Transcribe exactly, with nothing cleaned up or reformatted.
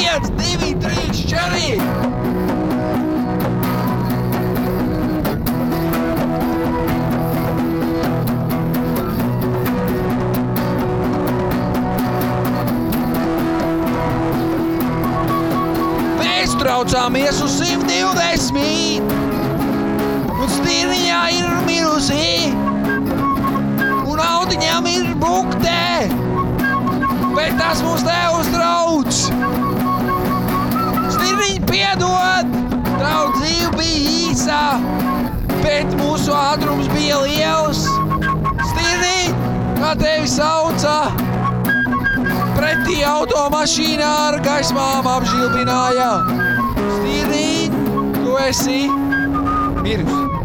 viens, divi, trīs, četri! Mēs traucāmies uz simt divdesmit, un stirniņā ir mirusi, un autiņām ir buktē, bet tas mūs neuztrauc. Stirniņi piedod, draudzība bija īsā, bet mūsu ātrums bija liels. Stirniņi, kā tevi sauca, pretī automašīnā ar gaismām apžilbināja. Stirniņi, tu esi mirusi.